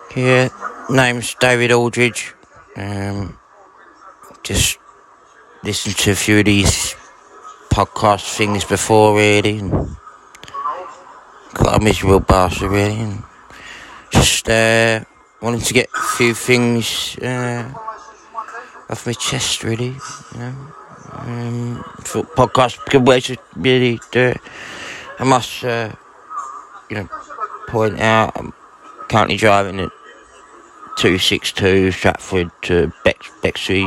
Yeah, name's David Aldridge. Just listened to a few of these podcast things before, really, and got a miserable bastard, really, and just wanted to get a few things off my chest, really, you know. Thought podcast good way to really do it. I must, point out I'm currently driving at 262 Stratford to Bexley,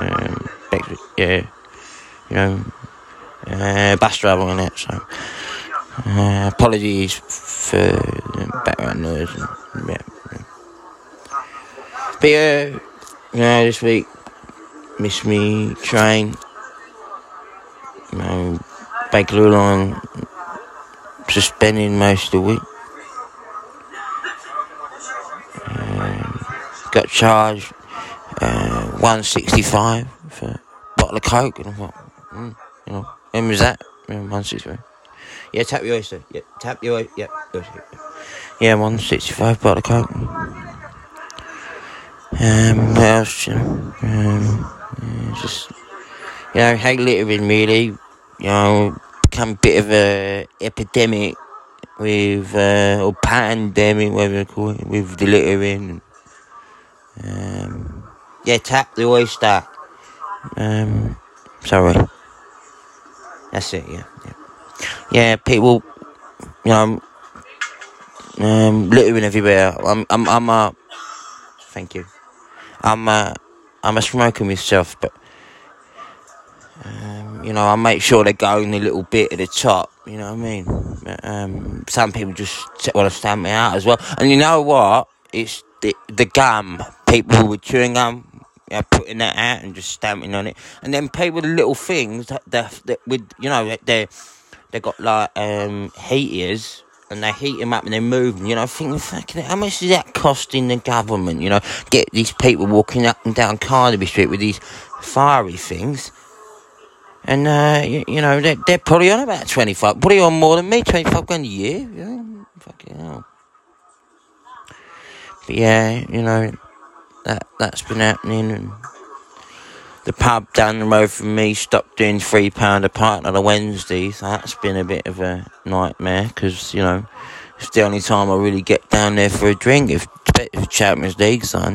bus driver on it, so apologies for the background noise. But this week missed me train. Bakerloo line suspended most of the week. Got charged $165 for a bottle of Coke, and I thought, when was that? $165. Yeah, tap your oyster. Yeah, tap your oyster. Yeah, $165 bottle of Coke. What else? Just hate littering, really. Become a bit of a epidemic with or pandemic, whatever you call it, with the littering. Tap the oyster. Sorry. That's it. Yeah. People, littering everywhere. Thank you. I'm a smoker myself, but I make sure they go in a little bit at the top. You know what I mean? But, some people just want to stand me out as well. And you know what? It's the gum. People with chewing gum, putting that out and just stamping on it. And then people with little things that with they got like heaters, and they heat them up and they move them. Thinking, how much is that costing the government? Get these people walking up and down Carnaby Street with these fiery things. And, they're probably on about 25. Probably on more than me, 25 grand a year. Fucking hell. But that's been happening. And the pub down the road from me stopped doing £3 a pint on a Wednesday. So that's been a bit of a nightmare, because, it's the only time I really get down there for a drink. If Champions League's on,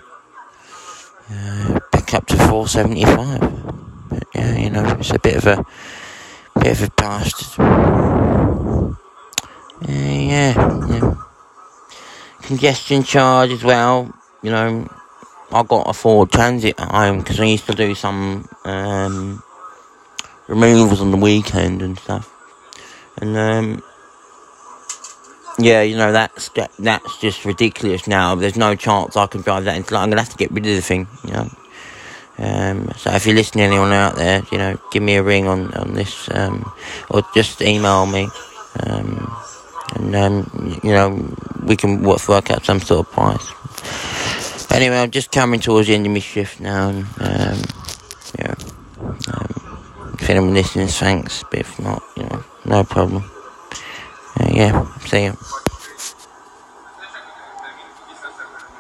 pick up to £4.75. But it's a bit of a bastard. Congestion charge as well. I got a Ford Transit at home because I used to do some removals on the weekend and stuff. And that's just ridiculous now. There's no chance I can drive that into. I'm gonna have to get rid of the thing. So if you're listening, anyone out there, give me a ring on this, or just email me, and we can work out some sort of price. Anyway, I'm just coming towards the end of my shift now, and if anyone listening, thanks, but if not, no problem. See you.